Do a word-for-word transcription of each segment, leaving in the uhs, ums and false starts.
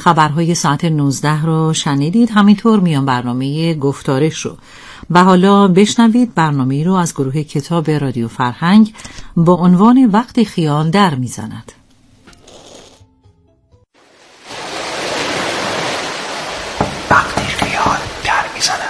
خبرهای ساعت نوزده رو شنیدید، همینطور میان برنامه گفتارش رو. و حالا بشنوید برنامه رو از گروه کتاب رادیو فرهنگ با عنوان وقتی خیال در میزند. وقتی خیال در میزند.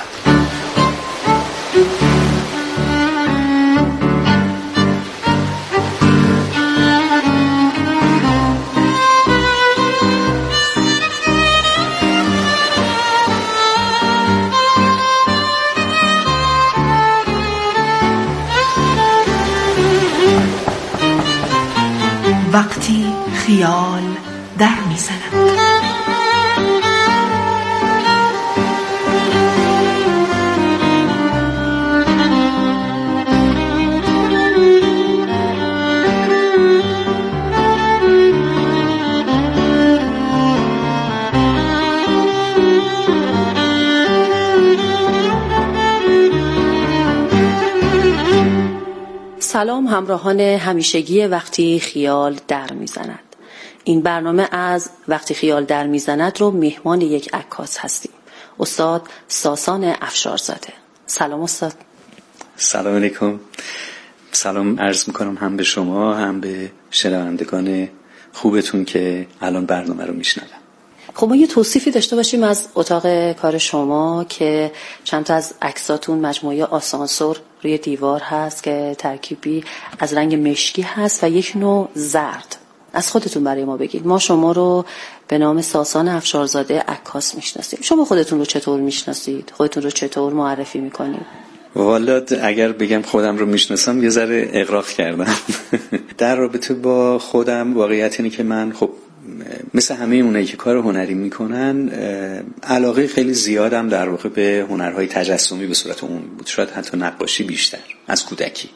وقتی خیال در میزند. سلام همراهان همیشگی وقتی خیال در میزند. این برنامه از وقتی خیال در میزند رو میهمان یک عکاس هستیم، استاد ساسان افشارزاده. سلام استاد. سلام علیکم. سلام عرض میکنم هم به شما هم به شنوندگان خوبتون که الان برنامه رو میشنون. خب ما یه توصیفی داشته باشیم از اتاق کار شما که چند تا از عکساتون مجموعه آسانسور روی دیوار هست که ترکیبی از رنگ مشکی هست و یک نوع زرد. از خودتون برای ما بگید. ما شما رو به نام ساسان افشارزاده عکاس میشناسیم. شما خودتون رو چطور میشناسید؟ خودتون رو چطور معرفی میکنید؟ والا اگر بگم خودم رو میشناسم یه ذره اغراق کردم. در رابطه با خودم واقعیت اینه که من خب مثل همه اونایی که کار هنری میکنن علاقه خیلی زیادم در واقع به هنرهای تجسمی به صورت عمومی بود، شاید حتی نقاشی بیشتر از کودکی.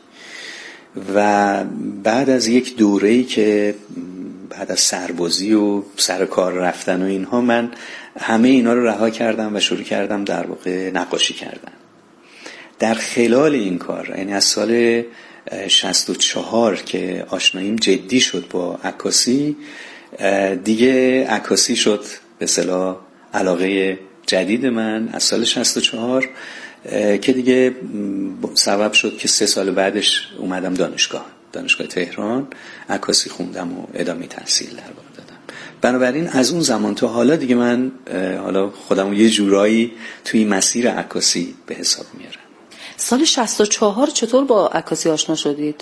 و بعد از یک دوره‌ای که بعد از سربازی و سر کار رفتن و اینها من همه اینا رو رها کردم و شروع کردم در واقع نقاشی کردن. در خلال این کار یعنی از سال شصت و چهار که آشناییم جدی شد با عکاسی، دیگه عکاسی شد به اصطلاح علاقه جدید من از سال شصت و چهار که دیگه سبب شد که سه سال بعدش اومدم دانشگاه دانشگاه تهران عکاسی خوندم و ادامه تحصیل در واقع دادم. بنابراین از اون زمان تا حالا دیگه من حالا خودم یه جورایی توی مسیر عکاسی به حساب میارم. سال شصت و چهار چطور با عکاسی آشنا شدید؟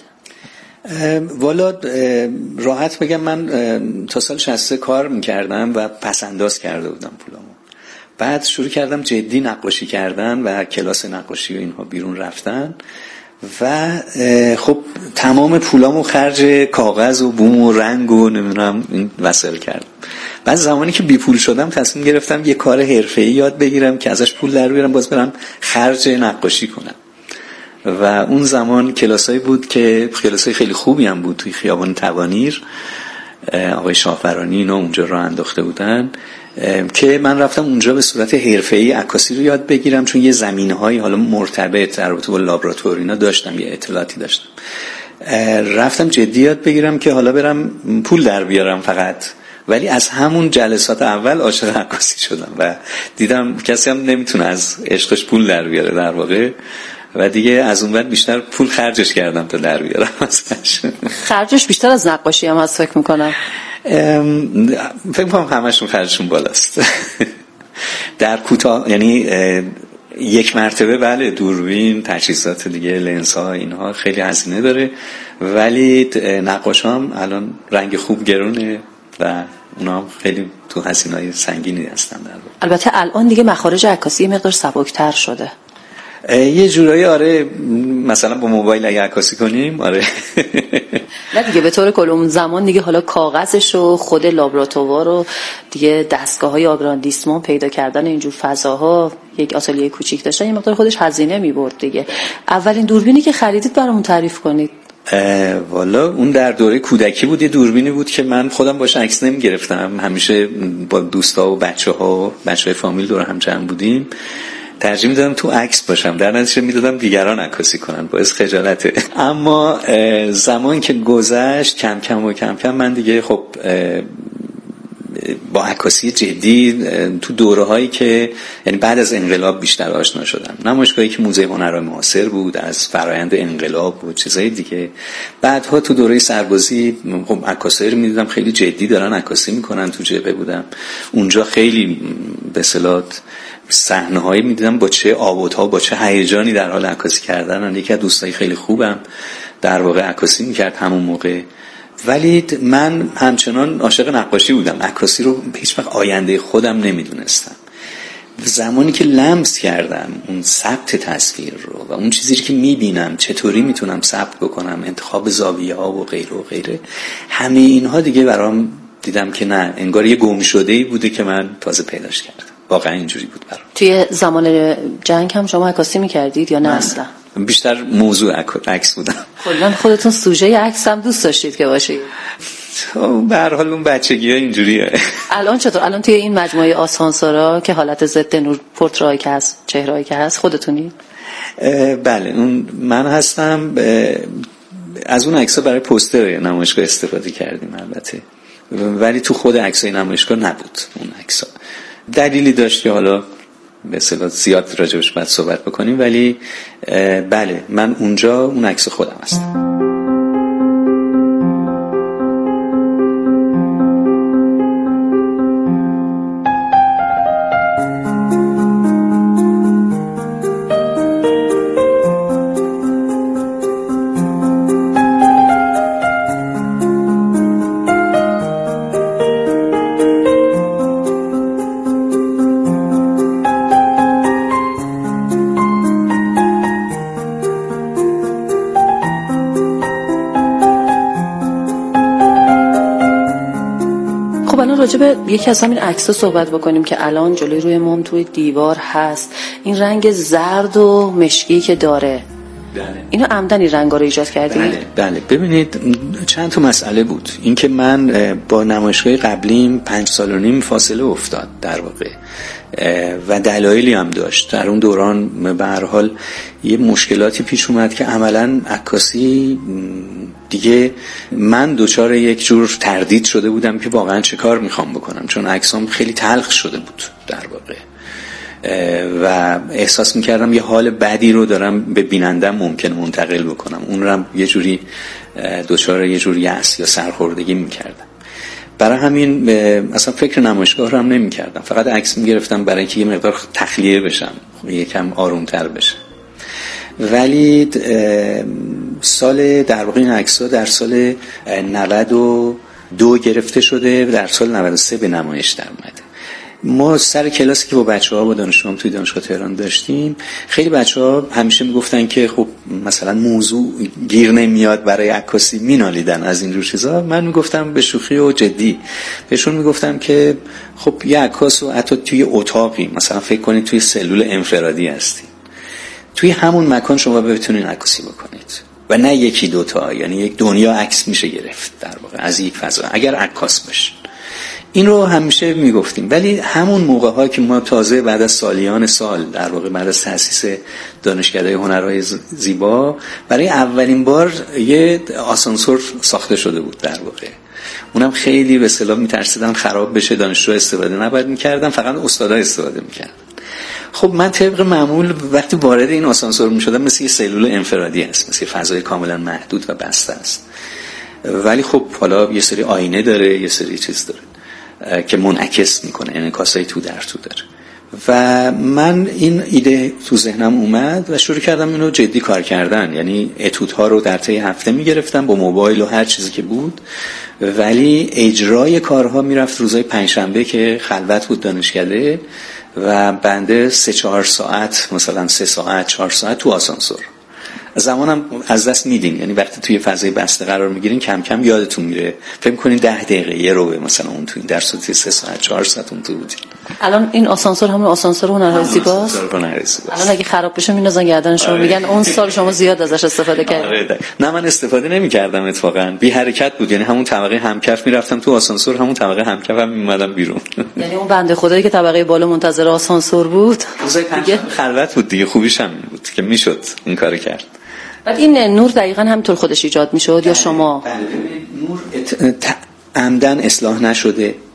والا راحت بگم من تا سال شصت و سه کار میکردم و پسنداز کرده بودم پولامو. بعد شروع کردم جدی نقاشی کردن و کلاس نقاشی و اینها بیرون رفتن و خب تمام پولامو خرج کاغذ و بوم و رنگ و نمیدونم این وسایل کردم. بعد زمانی که بی پول شدم تصمیم گرفتم یه کار حرفه‌ای یاد بگیرم که ازش پول در بیارم باز برم خرج نقاشی کنم. و اون زمان کلاسایی بود که کلاسای خیلی خوبی هم بود توی خیابان توانیر، آقای شافرانی اینا اونجا راه انداخته بودن که من رفتم اونجا به صورت حرفه‌ای عکاسی رو یاد بگیرم، چون یه زمینه‌های حالا مرتبط در رابطه با لابراتوار اینا داشتم، یه اطلاعاتی داشتم. رفتم جدی یاد بگیرم که حالا برم پول در بیارم فقط. ولی از همون جلسات اول عاشق عکاسی شدم و دیدم کسی هم نمیتونه از عشقش پول در بیاره در واقع و دیگه از اون بعد بیشتر پول خرجش کردم تا در بیارم ازش. خرجش بیشتر از نقاشی هم هست فکر میکنم. فکر میکنم همشون خرجشون بالاست. در کوتاه یعنی یک مرتبه بله دوربین تجهیزات دیگه لنز ها اینها خیلی هزینه داره، ولی نقاش هم الان رنگ خوب گرونه و اونا هم خیلی تو هزینه‌های سنگینی هستن در واقع. البته الان دیگه مخارج عکاسی یه مقدار سبک‌تر شده. یه جورایی آره، مثلا با موبایل اگه عکاسی کنیم آره. نه دیگه به طور کل اون زمان دیگه حالا کاغذش و خود لابراتوار و دیگه دستگاه‌های آگراندیسمان پیدا کردن اینجور فضاها، یک آتلیه کوچیک داشتن یه مقدار خودش هزینه می‌برد دیگه. اولین دوربینی که خریدید برامون تعریف کنید. والا اون در دوره کودکی بود، یه دوربینی بود که من خودم باش عکس نمی‌گرفتم، همیشه با دوستا و بچه‌ها و بچه‌های فامیل دور هم جمع بودیم، ترجیح میدادم تو عکس باشم، در نتیجه میدادم دیگران عکاسی کنن، باعث خجالته. اما زمان که گذشت کم کم و کم کم من دیگه خب با عکاسی جدی تو دوره هایی که یعنی بعد از انقلاب بیشتر آشنا شدم. نمایشگاهی که موزه هنرهای معاصر بود، از فرایند انقلاب بود، چیزای دیگه. بعدها تو دوره سربازی خب عکاسایی رو می‌دیدم خیلی جدی دارن عکاسی میکنن. تو جبهه بودم اونجا، خیلی به اصطلاح صحنه‌هایی می‌دیدم با چه آبوت‌ها، با چه هیجانی در حال عکاسی کردن. یکی از دوستای خیلی خوبم در واقع عکاسی می‌کرد همون موقع، ولی من همچنان عاشق نقاشی بودم. عکاسی رو هیچ وقت آینده خودم نمیدونستم. زمانی که لمس کردم اون ثبت تصویر رو و اون چیزی که میبینم چطوری میتونم ثبت بکنم، انتخاب زاویه ها و غیره و غیره، همه اینها دیگه برام دیدم که نه، انگار یه گم شده‌ای بوده که من تازه پیداش کردم. واقعا اینجوری بود برام. توی زمان جنگ هم شما عکاسی میکردید یا نه اصلا؟ بیشتر موضوع عکس بودم. کلا خودتون سوژه عکس هم دوست داشتید که باشید؟ به هر حال اون بچگی‌ها اینجوریه. الان چطور؟ الان توی این مجموعه آسانسورا که حالت ضد نور پورترایی که هست، چهرهایی که هست، خودتونید؟ بله، اون من هستم. از اون عکس‌ها برای پوستر نمایشگاه استفاده کردیم البته، ولی تو خود عکسای نمایشگاه نبود اون عکس‌ها. دلیلی داشت که حالا به اصطلاح زیاد راجبش بعد صحبت بکنیم، ولی بله من اونجا اون عکس خودم هستم. راجب یکی از همین عکس‌ها صحبت بکنیم که الان جلوی روی مام توی دیوار هست. این رنگ زرد و مشکی که داره، بله. اینو عمدن این رنگا رو ایجاد کردید؟ بله بله. ببینید چند تا مسئله بود. این که من با نمایشگاه قبلیم پنج سال و نیم فاصله افتاد در واقع و دلایلی هم داشت. در اون دوران به هر حال یه مشکلاتی پیش اومد که عملاً عکاسی دیگه من دوچار یک جور تردید شده بودم که واقعاً چه کار میخوام بکنم، چون عکسام خیلی تلخ شده بود در واقع و احساس میکردم یه حال بدی رو دارم به بینندم ممکنه منتقل بکنم. اون رو هم یه جوری دوچار یه جور یأس یا سرخوردگی میکردم. برای همین اصلا فکر نمایشگاه رو هم نمی کردم، فقط عکس می گرفتم برای اینکه یه مقدار تخلیه بشم، یکم آرومتر بشم. ولی سال در واقع این عکس‌ها در سال نود و دو گرفته شده، در سال نود و سه به نمایش در اومده. ما سر کلاسی که با بچه‌ها با دانشجوام توی دانشگاه تهران داشتیم، خیلی بچه‌ها همیشه میگفتن که خب مثلا موضوع گیر نمیاد برای عکاسی، مینالیدن از این جور چیزا. من میگفتم به شوخی و جدی بهشون میگفتم که خب یه عکاس و حتی توی اتاقی مثلا فکر کنید توی سلول انفرادی هستید، توی همون مکان شما بتونید عکاسی بکنید و نه یکی دوتا، یعنی یک دنیا عکس میشه گرفت در واقع از یک فضا اگر عکاس باشید. این رو همیشه میگفتیم، ولی همون موقع ها که ما تازه بعد از سالیان سال در واقع بعد از تأسیس دانشکده هنرهای زیبا برای اولین بار یه آسانسور ساخته شده بود در واقع. اونم خیلی به اصطلاح میترسیدن خراب بشه، دانشجو استفاده نباید میکردن، فقط استادا استفاده میکردن. خب من طبق معمول وقتی وارد این آسانسور میشدم مثل یه سلول انفرادی است، مثل فضای کاملا محدود و بسته است، ولی خب حالا یه سری آینه داره، یه سری چیز داره که منعکس میکنه، انعکاسای تو در تو داره. و من این ایده تو ذهنم اومد و شروع کردم اینو جدی کار کردن، یعنی اتودها رو در طی هفته میگرفتم با موبایل و هر چیزی که بود، ولی اجرای کارها میرفت روزای پنجشنبه که خلوت بود دانشکده و بنده سه چهار ساعت مثلا سه ساعت چهار ساعت تو آسانسور. زمانم از دست میدین، یعنی وقتی توی فضای بسته قرار میگیرین کم کم یادتون میره، فکر می‌کنین ده دقیقه یه روبه مثلا اون تو این درس توی سه ساعت چهار ساعت اون تو بودین. الان این آسانسور همون آسانسور هنرهای زیباست. الان اگه خراب بشه میندازن گردن شما، میگن اون سال شما زیاد ازش استفاده کردید. نه من استفاده نمی‌کردم، اتفاقا بی حرکت بود، یعنی همون طبقه همکف میرفتم تو آسانسور، همون طبقه همکف هم میومدم بیرون. یعنی اون بنده خدایی که طبقه بالا منتظر آسانسور بود دیگه خلوت بود دیگه، خوبیش هم بود که میشد این کارو کرد. بعد این نور دقیقاً همینطور خودش ایجاد میشد یا شما؟ بله، نور عمدن اصلاح نشده،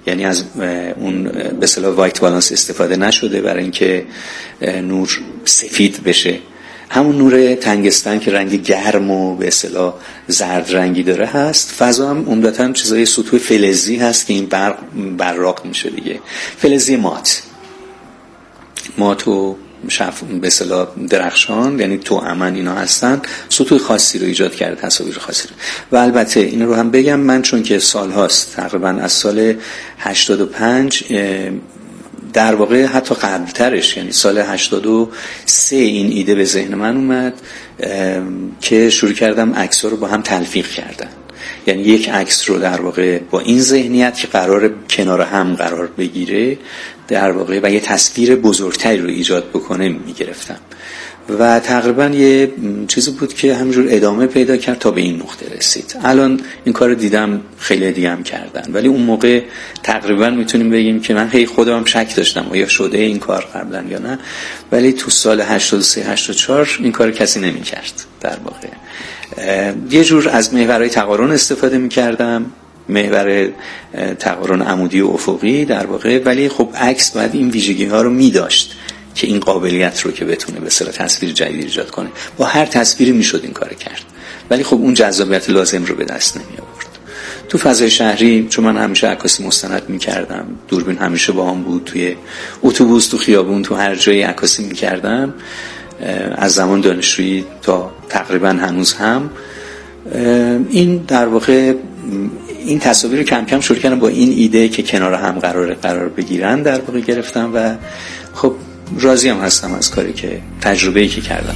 یعنی از اون به اصطلاح وایت بالانس استفاده نشده برای اینکه نور سفید بشه. همون نور تنگستن که رنگ گرم و به اصطلاح زرد رنگی داره هست. فضا هم عمدتاً چیزای سطوح فلزی هست که این برق براق میشه دیگه. فلزی مات مات و شف به اصطلاح درخشان، یعنی توأمن اینا هستن، سطوح خاصی رو ایجاد کرده، تصاویر خاصی رو. و البته این رو هم بگم، من چون که سال هاست تقریبا از سال هشتاد و پنج در واقع حتی قبلترش، یعنی سال هشتاد و سه این ایده به ذهن من اومد که شروع کردم عکس‌ها رو با هم تلفیق کردن. یعنی یک عکس رو در واقع با این ذهنیت که قرار کنار هم قرار بگیره در واقع و یه تصویر بزرگتری رو ایجاد بکنه میگرفتم و تقریبا یه چیزی بود که همینجور ادامه پیدا کرد تا به این نقطه رسید. الان این کار رو دیدم خیلی دیگه هم کردن، ولی اون موقع تقریبا میتونیم بگیم که من هی خودم هم شک داشتم آیا شده این کار قبلا یا نه، ولی تو سال هشتاد و سه هشتاد و چهار این کار کسی نمی‌کرد. در واقع یه جور از محورهای تقارن استفاده می‌کردم، محور تقارن عمودی و افقی در واقع، ولی خب عکس باید این ویژگی‌ها رو می‌داشت که این قابلیت رو که بتونه به اصطلاح تصویر جدید ایجاد کنه. با هر تصویری میشد این کار کرد، ولی خب اون جذابیت لازم رو به دست نمی آورد. تو فضای شهری چون من همیشه عکاسی مستند می‌کردم، دوربین همیشه با هم بود، توی اتوبوس، تو خیابون، تو هر جایی عکاسی می‌کردم، از زمان دانشجویی تا تقریبا هنوز هم. این در واقع این تصاویر رو کم کم شروع کردم با این ایده که کنار هم قرار قرار بگیرن در واقع گرفتم و خب راضی هم هستم از کاری که تجربه‌ای که کردم.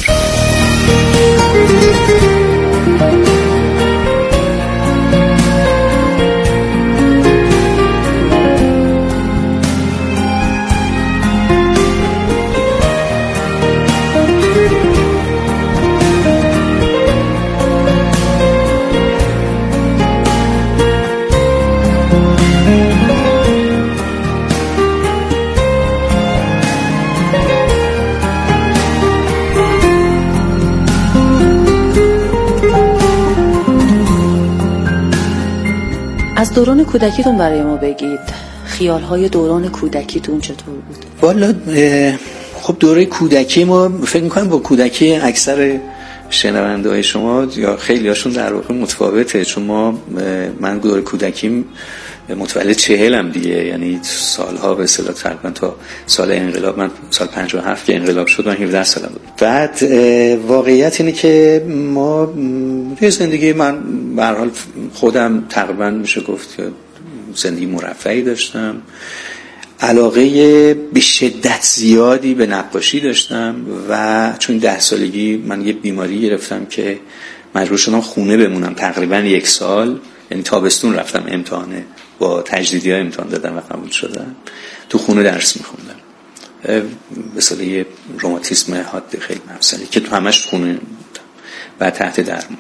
از دوران کودکیتون برای ما بگید. خیال‌های دوران کودکیتون چطور بود؟ والا خب دوره کودکی ما فکر می‌کنم با کودکی اکثر شنونده‌های شما یا خیلی هاشون در واقع متفاوته، چون ما من دوره کودکیم متولد چهلم دیگه، یعنی سالها به اصطلاح تقریبا تا سال انقلاب، من سال پنجاه و هفت که انقلاب شد من هفده سالم بود. بعد واقعیت اینه که ما توی زندگی من به هر حال خودم تقریبا میشه گفت که زندگی مرفهی داشتم، علاقه به شدت زیادی به نقاشی داشتم و چون ده سالگی من یه بیماری گرفتم که مجبور شدم خونه بمونم تقریبا یک سال، یعنی تابستون رفتم امتحانه با تجدیدی ها امتحان دادم و قبول شدم، تو خونه درس میخوندم به صلاح یه روماتیسم حاد خیلی مفصلی که تو همش خونه بودم و تحت درمان.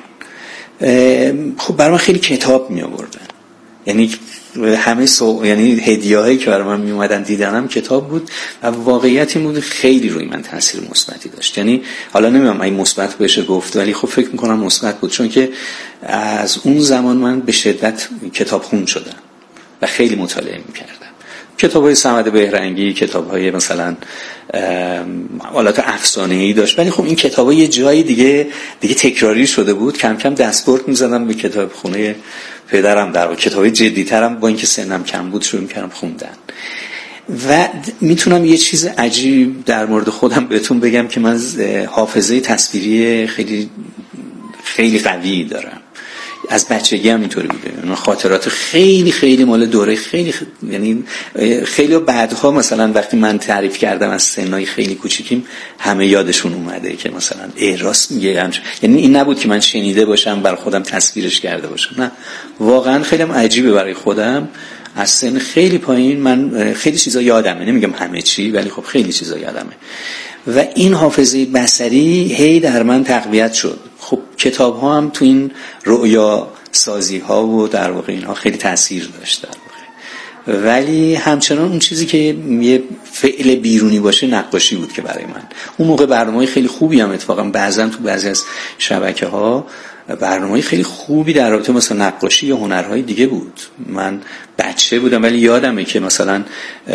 خب برای من خیلی کتاب می آوردن، یعنی همه سو... یعنی هدیه‌هایی که برای من می اومدن دیدنم کتاب بود و واقعیت این بود خیلی روی من تاثیر مثبتی داشت. یعنی حالا نمیدونم این مثبت بشه گفت، ولی خب فکر می‌کنم مثبت بود، چون که از اون زمان من به شدت کتابخون شدم و خیلی مطالعه می‌کردم. کتاب‌های صمد بهرنگی، کتاب‌های مثلا حالات افسانه‌ای داشت، ولی خب این کتاب‌ها یه جای دیگه دیگه تکراری شده بود. کم کم دستپرت می‌زدم به کتابخونه پدرم، در واقع کتابای جدی‌ترم با اینکه سنم کم بود شروع کردم خوندن. و میتونم یه چیز عجیب در مورد خودم بهتون بگم که من حافظه تصویری خیلی خیلی قوی دارم. از بچگی هم اینطوری بوده. من خاطرات خیلی خیلی مال دوره خیلی خ... یعنی خیلی بعدها مثلا وقتی من تعریف کردم از سنای خیلی کوچیکیم همه یادشون اومده که مثلا ای راست میگه، یعنی این نبود که من شنیده باشم بر خودم تصویرش کرده باشم، نه واقعا خیلی عجیبه برای خودم. از سن خیلی پایین من خیلی چیزا یادمه، نمیگم همه چی ولی خب خیلی چیزا یادمه و این حافظه بصری هی در من تقویت شد. خب کتاب ها هم تو این رؤیا سازی ها و در واقع اینها خیلی تاثیر داشت در واقع، ولی همچنان اون چیزی که یه فعل بیرونی باشه نقاشی بود که برای من اون موقع برنامه‌های خیلی خوبی هم اتفاقا بعضن تو بعضی از شبکه ها برنامه‌های خیلی خوبی در رابطه مثلا نقاشی یا هنرهای دیگه بود. من بچه بودم ولی یادمه که مثلا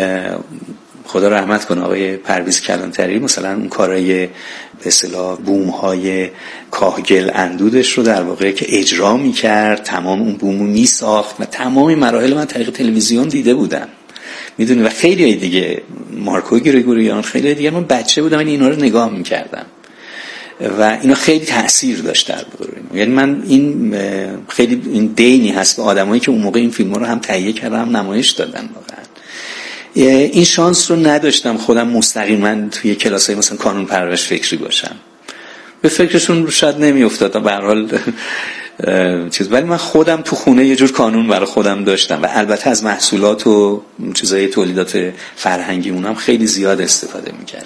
خدا رحمت کنه آقای پرویز کلانتری مثلا اون کارهای به اصطلاح بوم‌های کاهگل اندودش رو در واقع که اجرا می‌کرد، تمام اون بومو می‌ساخت و تمام مراحل من طریق تلویزیون دیده بودم، میدونی. و خیلی دیگه مارکو گریگوریان، خیلی دیگه من بچه بودم ولی اینا رو نگاه می‌کردم و اینا خیلی تأثیر داشت در واقع. یعنی من این خیلی این دینی هست به آدمایی که اون موقع این فیلم‌ها رو هم تهیه کردن هم نمایش دادن. واقعا این شانس رو نداشتم خودم مستقیما توی کلاسای مثلا کانون پرورش فکری باشم، به فکرشون شاید نمیافتادم به هر حال چیز، ولی من خودم تو خونه یه جور کانون برای خودم داشتم و البته از محصولات و چیزای تولیدات فرهنگی اونم خیلی زیاد استفاده می‌کردم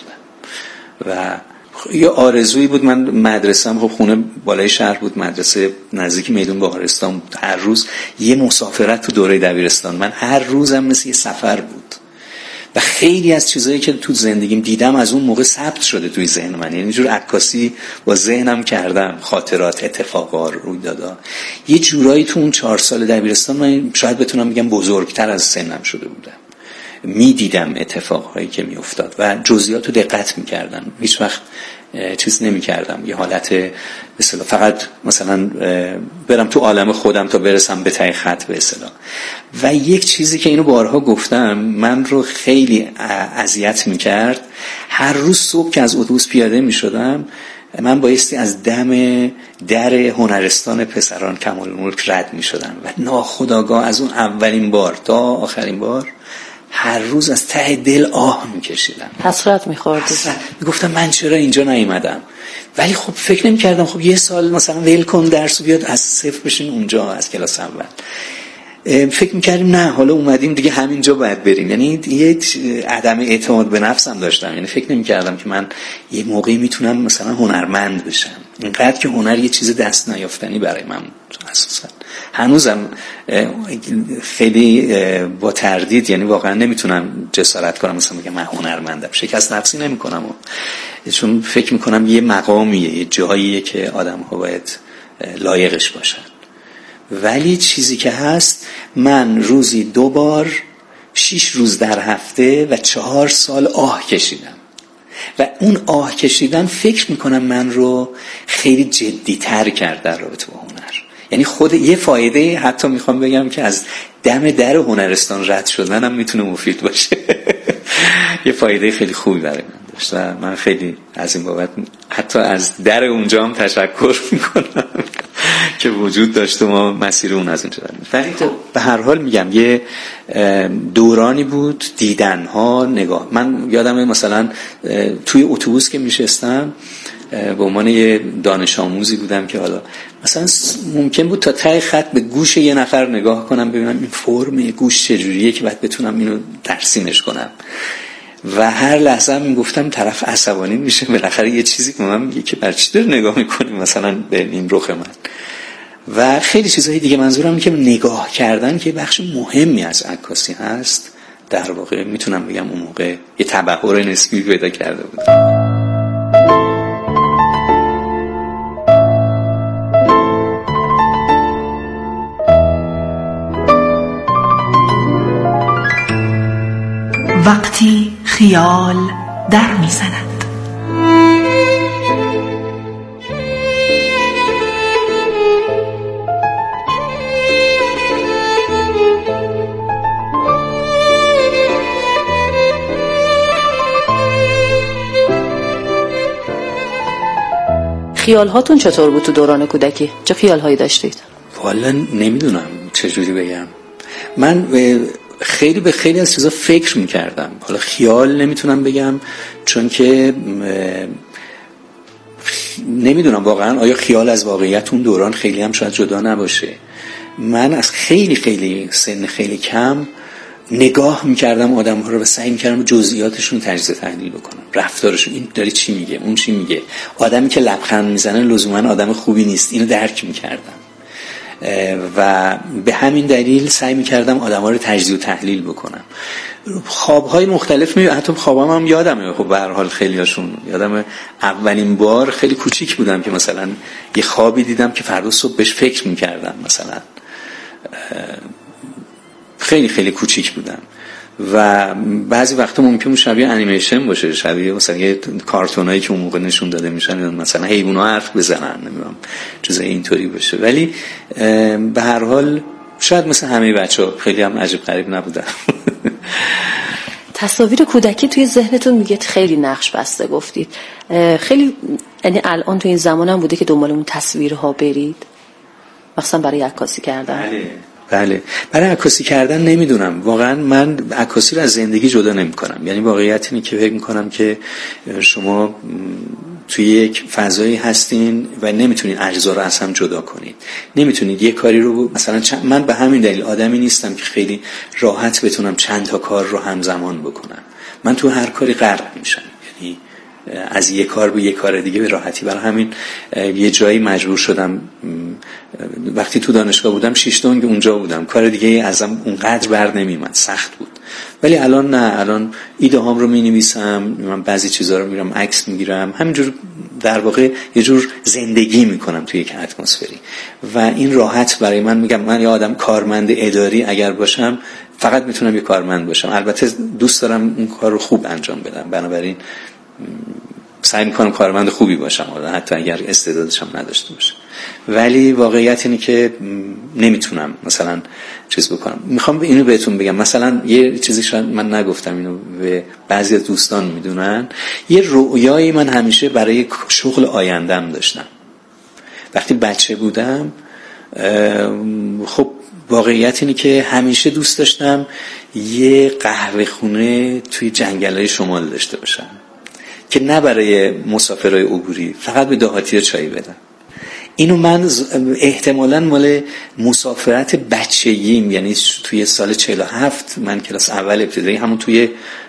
و یه آرزویی بود. من مدرسه‌ام خب خونه بالای شهر بود، مدرسه نزدیک میدون بهارستان بود. هر روز یه مسافرت تو دوره دبیرستان، من هر روزم مثل یه سفر بود و خیلی از چیزایی که تو زندگیم دیدم از اون موقع ثبت شده توی ذهن من. یعنی جور عکاسی با ذهنم کردم، خاطرات، اتفاقات، رویدادها. یه جورایی تو اون چهار سال دبیرستان من شاید بتونم بگم بزرگتر از سنم شده بودم. می دیدم اتفاقهایی که می افتاد و جزئیات رو دقت می کردم، هیچ وقت چیز نمی کردم یه حالت مثلا فقط مثلا برم تو عالم خودم تا برسم به ته خط به اصطلاح. و یک چیزی که اینو بارها گفتم من رو خیلی اذیت می کرد، هر روز صبح که از اتوبوس پیاده می شدم من بایستی از دم در هنرستان پسران کمال الملک رد می شدم و ناخودآگاه از اون اولین بار تا آخرین بار هر روز از ته دل آه میکشیدم، حسرت میخوردی، میگفتم من چرا اینجا نیومدم. ولی خب فکر نمیکردم خب یه سال مثلا ویل کن درس و بیاد از صفر بشین اونجا از کلاس اول. فکر میکردیم نه حالا اومدیم دیگه همینجا باید بریم. یعنی یه عدم اعتماد به نفسم داشتم، یعنی فکر نمیکردم که من یه موقعی میتونم مثلا هنرمند بشم. اینقدر که هنر یه چیز دست نیافتنی برای من اساسا. هنوزم خیلی با تردید، یعنی واقعا نمیتونم جسارت کنم مثلا بگم من هنرمندم، شکست نفسی نمیکنم چون فکر میکنم یه مقامیه، یه جاییه که آدم‌ها باید لایقش باشن. ولی چیزی که هست من روزی دو بار شش روز در هفته و چهار سال آه کشیدم و اون آه کشیدن فکر میکنم من رو خیلی جدی تر کرد در رابطه با هنر. یعنی خود یه فایده حتی میخوام بگم که از دم در هنرستان رد شدن هم میتونه مفید باشه. یه فایده خیلی خوبی برای من داشت و من خیلی از این بابت حتی از در اونجا هم تشکر میکنم که وجود داشت و ما مسیر اون از اونجا داریم. ولی به هر حال میگم یه دورانی بود، دیدنها، نگاه. من یادمه مثلا توی اتوبوس که میشستم به عنوان یه دانش آموزی بودم که حالا مثلا ممکن بود تا ته خط به گوش یه نفر نگاه کنم ببینم این فرم گوش چجوریه که بعد بتونم اینو ترسیمش کنم و هر لحظه هم گفتم طرف عصبانی میشه بالاخره یه چیزی که من میگه که برای چی داری نگاه میکنی مثلا به این رخ من و خیلی چیزهای دیگه. منظورم اینه که نگاه کردن که بخش مهمی از عکاسی هست در واقع میتونم بگم اون موقع یه تبحر نسبی پیدا کرده بود. وقتی خیال در میزند. خیال هاتون چطور بود تو دوران کودکی؟ چه خیال هایی داشتید؟ والا نمیدونم چجوری بگم. من خیلی به خیلی از چیزا فکر میکردم. حالا خیال نمیتونم بگم چون که نمیدونم واقعا آیا خیال از واقعیت اون دوران خیلی هم شاید جدا نباشه. من از خیلی خیلی سن خیلی کم نگاه میکردم آدم ها رو و سعی میکردم جزئیاتشون تجزیه تحلیل بکنم، رفتارشون، این داری چی میگه، اون چی میگه. آدمی که لبخند میزنه لزوما آدم خوبی نیست، اینو درک میکردم و به همین دلیل سعی میکردم آدم ها رو تجزیه و تحلیل بکنم خوابهای مختلف می حتی خوابام هم یادمه. خب به هر حال خیلیاشون یادمه. اولین بار خیلی کوچیک بودم که مثلا یه خوابی دیدم که فردا صبح بهش فکر می‌کردم، مثلا خیلی خیلی کوچیک بودم و بعضی وقتا ممکنه شبیه انیمیشن باشه، شبیه مثلا یه کارتونایی که اون موقع نشون داده میشن، مثلا حیونا حرف بزنن، نمیدونم چیزای اینطوری باشه. ولی به هر حال شاید مثل همه بچه‌ها خیلی هم عجیب غریب نبودن. تصاویر کودکی توی ذهنتون میگه خیلی نقش بسته گفتید، خیلی یعنی الان تو این زمانم بوده که دنبال اون تصویرها برید مثلا برای عکاسی کردن؟ بله بله برای عکاسی کردن نمیدونم واقعا. من عکاسی رو از زندگی جدا نمی‌کنم. یعنی واقعیت اینه که فکر می‌کنم که شما توی یک فضایی هستین و نمیتونید اجزا رو از هم جدا کنید. نمیتونید یه کاری رو مثلا چند... من به همین دلیل آدمی نیستم که خیلی راحت بتونم چند تا کار رو همزمان بکنم. من تو هر کاری غرق میشم، یعنی از یک کار به یک کار دیگه به راحتی. برای همین یه جایی مجبور شدم، وقتی تو دانشگاه بودم شش دنگ اونجا بودم، کار دیگه ازم اونقدر بر نمیومد، سخت بود. ولی الان نه، الان ایده هام رو مینویسم، من بعضی چیزا رو میرم عکس میگیرم، همینجور در واقع یه جور زندگی میکنم توی یک اتمسفری و این راحت برای من. میگم من یه آدم کارمند اداری اگر باشم فقط میتونم یه کارمند باشم. البته دوست دارم اون کار رو خوب انجام بدم، بنابراین سعی میکنم کارمند خوبی باشم حتی اگر استعدادشم نداشته باشم. ولی واقعیت اینه که نمیتونم مثلا چیز بکنم. میخوام اینو بهتون بگم، مثلا یه چیزی شاید من نگفتم، اینو به بعضی از دوستان میدونن، یه رویایی من همیشه برای شغل آیندم داشتم. وقتی بچه بودم خب واقعیت اینه که همیشه دوست داشتم یه قهوه خونه توی جنگل‌های شمال داشته باشم که نه برای مسافرای عبوری، فقط به دهاتی چای بدم. اینو من احتمالاً مال مسافرت بچگیم، یعنی توی سال چهل و هفت من کلاس اول ابتدایی، همون توی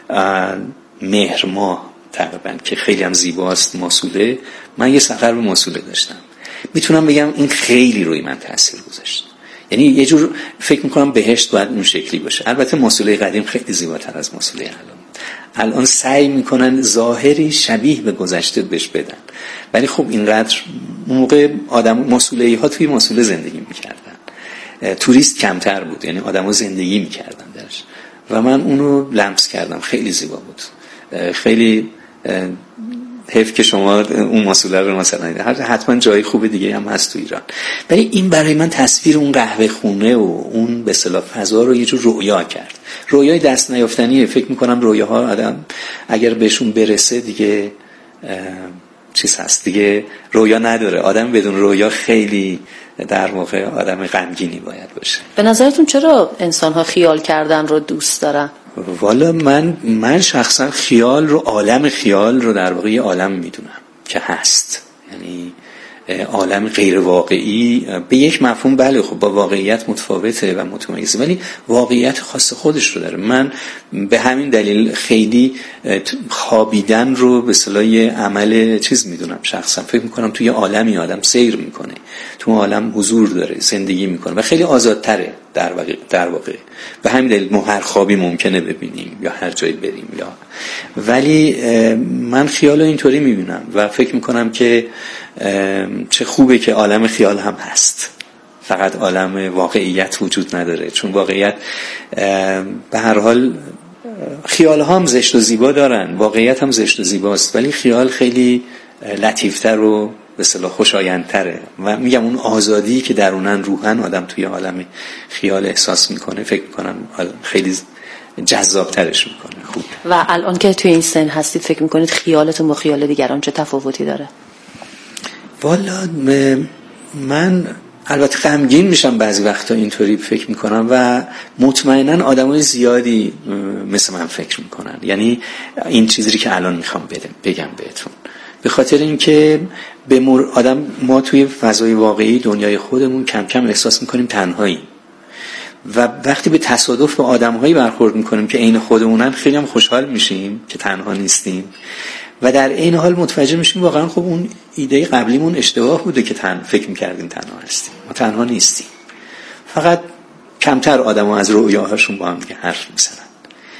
مهر ماه تقریبا که خیلی هم زیباست ماسوله، من یه سفر به ماسوله داشتم. میتونم بگم این خیلی روی من تاثیر گذاشت. یعنی یه جور فکر میکنم بهشت باید اون شکلی باشه. البته ماسوله قدیم خیلی زیباتر از ماسوله الان. الان سعی میکنن ظاهری شبیه به گذشته بهش بدن، ولی خب اینقدر موقع آدم ماسوله‌ای ها توی ماسوله زندگی میکردن، توریست کمتر بود، یعنی آدم ها زندگی میکردن درش و من اونو لمس کردم. خیلی زیبا بود. خیلی حیف که شما اون ماسوله رو مثلا حتما جای خوب دیگه هم هست تو ایران، ولی این برای من تصویر اون قهوه خونه و اون به اصطلاح فضا رو یه جور رویا کرد. رویای دست نیافتنیه. فکر میکنم رویاها آدم اگر بهشون برسه دیگه چیز هست، دیگه رویا نداره. آدم بدون رویا خیلی در واقع آدم غمگینی باید باشه. به نظرتون چرا انسان‌ها خیال کردن رو دوست دارن؟ والا من من شخصا خیال رو، عالم خیال رو در واقع عالم میدونم که هست، یعنی عالم غیر واقعی به یک مفهوم بله خب با واقعیت متفاوته و متمایزه، ولی واقعیت خاص خودش رو داره. من به همین دلیل خیلی خوابیدن رو به اصطلاح عمل چیز میدونم. شخصا فکر میکنم توی عالمی آدم سیر میکنه، تو عالم حضور داره، زندگی میکنه و خیلی آزادتره در واقع. در واقع به همین دلیل ما هر خوابی ممکنه ببینیم یا هر جایی بریم یا، ولی من خیال رو اینطوری میبینم و فکر میکنم که چه خوبه که عالم خیال هم هست، فقط عالم واقعیت وجود نداره. چون واقعیت به هر حال خیال هم زشت و زیبا دارن، واقعیت هم زشت و زیباست، ولی خیال خیلی لطیفتر و به اصطلاح خوشایندتره و میگم اون آزادی که درونن روحن آدم توی عالم خیال احساس میکنه، فکر میکنم خیلی جذابترش میکنه. خوب. و الان که توی این سن هستید فکر میکنید خیالتون با خیال دیگران چه تفاوتی داره؟ والا من البته غمگین میشم بعضی وقتا اینطوری فکر میکنم و مطمئنا آدمای زیادی مثل من فکر میکنن. یعنی این چیزی که الان میخوام بگم بهتون، به خاطر اینکه به مر... آدم ما توی فضای واقعی دنیای خودمون کم کم احساس میکنیم تنهایی و وقتی به تصادف با آدم‌هایی برخورد میکنیم که عین خودمونن خیلی هم خوشحال میشیم که تنها نیستیم و در این حال متوجه میشیم واقعا خب اون ایده قبلیمون اشتباه بوده که تن فکر میکردیم تنها هستیم. ما تنها نیستیم، فقط کمتر آدم‌ها از رویاهاشون با هم دیگه حرف میزنن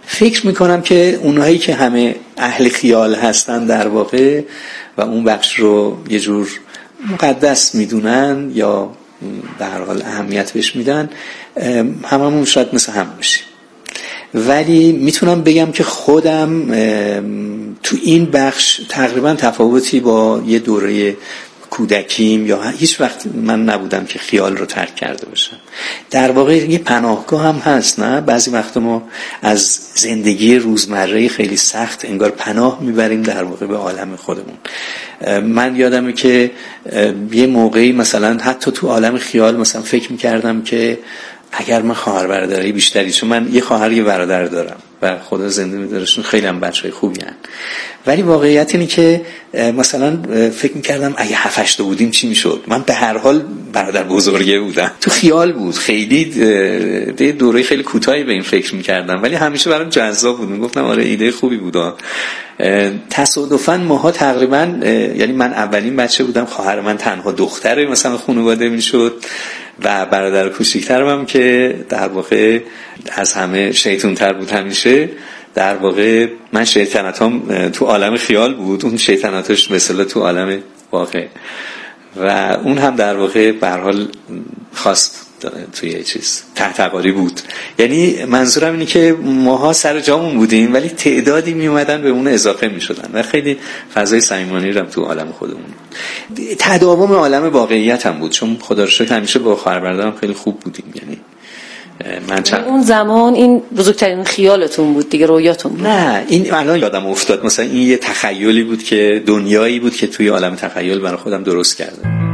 فکر میکنم که اونایی که همه اهل خیال هستن در واقع و اون بخش رو یه جور مقدس میدونن یا به هر حال اهمیت بهش میدن، هممون شاید مثل هم بشیم. ولی میتونم بگم که خودم تو این بخش تقریبا تفاوتی با یه دوره کودکیم یا هیچ وقت من نبودم که خیال رو ترک کرده باشم. در واقع یه پناهگاه هم هست، نه؟ بعضی وقت ما از زندگی روزمره خیلی سخت انگار پناه میبریم در واقع به عالم خودمون. من یادمه که یه موقعی مثلا حتی تو عالم خیال مثلا فکر میکردم که اگر من خواهر برادری بیشتری، چون من یه خواهر یه برادر دارم و خدا زنده می‌دارشون، خیلی هم بچهای خوبی هن. ولی واقعیت اینه که مثلا فکر می‌کردم اگه هفت هشت بودیم چی می‌شد. من به هر حال برادر بزرگه بودم. تو خیال بود، خیلی ده دوره خیلی کوتاهی به این فکر می‌کردم، ولی همیشه برام جذاب بود. میگفتم آره ایده خوبی بود. تصادفاً ماها تقریباً، یعنی من اولین بچه بودم، خواهر من تنها دختره مثلا خانواده میشد و برادر کوچیک‌ترم هم که در واقع از همه شیطون‌تر بود همیشه. در واقع من شیطنتام تو عالم خیال بود، اون شیطنتش مثلا تو عالم واقع، و اون هم در واقع به هر حال خواست توی یه چیز تحتقاری بود. یعنی منظورم اینه که ماها سر جامون بودیم ولی تعدادی می اومدن به اون اضافه می شدن و خیلی فضای صمیمانه‌ای هم تو عالم خودمون بود. تداوم عالم واقعیت هم بود، چون خدا رو شکر همیشه با خواهر برادرم خیلی خوب بودیم. یعنی من چند... اون زمان این بزرگترین خیالتون بود دیگه، رویاتون بود؟ نه، این الان یادم افتاد، مثلا این یه تخیلی بود که دنیایی بود که توی عالم تخیل برای خودم درست کردم.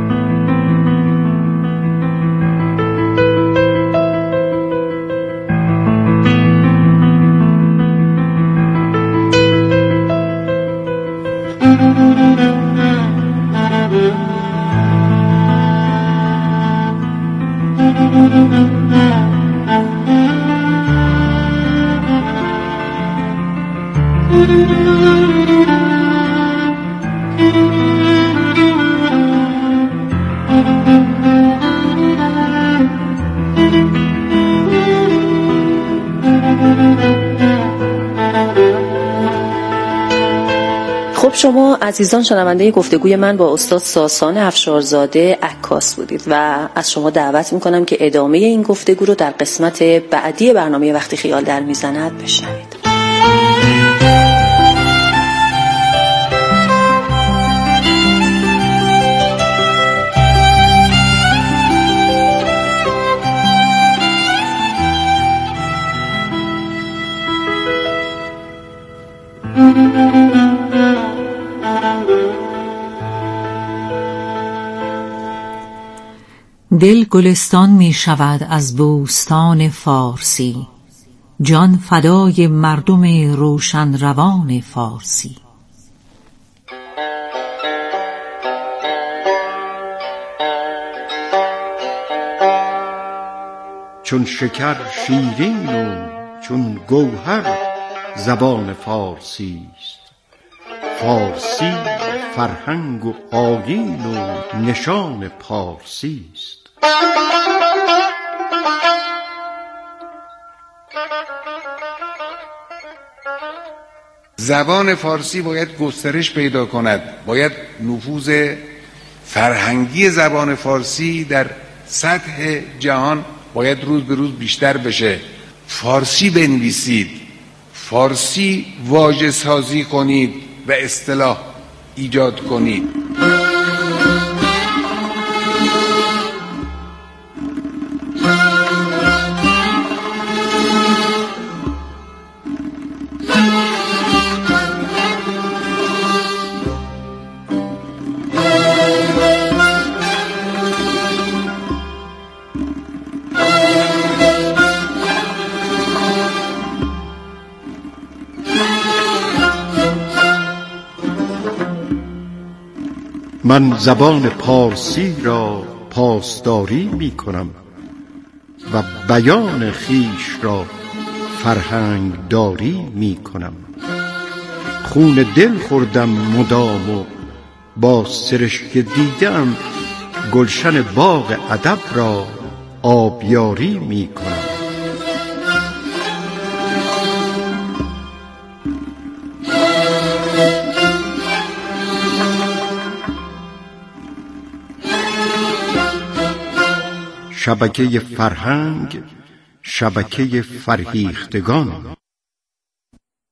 خب شما عزیزان شنونده گفتگوی من با استاد ساسان افشارزاده عکاس بودید و از شما دعوت میکنم که ادامه این گفتگو رو در قسمت بعدی برنامه وقتی خیال در میزند بشنوید. دل گلستان می شود از بوستان فارسی، جان فدای مردم روشن روان فارسی. چون شکر شیرین و چون گوهر زبان فارسی است، فارسی فرهنگ و آیین و نشان پارسی است. زبان فارسی باید گسترش پیدا کند، باید نفوذ فرهنگی زبان فارسی در سطح جهان باید روز به روز بیشتر بشه. فارسی بنویسید، فارسی واژه سازی کنید و اصطلاح ایجاد کنید. من زبان پارسی را پاسداری می کنم و بیان خیش را فرهنگ داری می کنم. خون دل خوردم مدام و با سرشک دیدم گلشن باغ ادب را آبیاری می کنم. شبکه فرهنگ، شبکه فرهیختگان.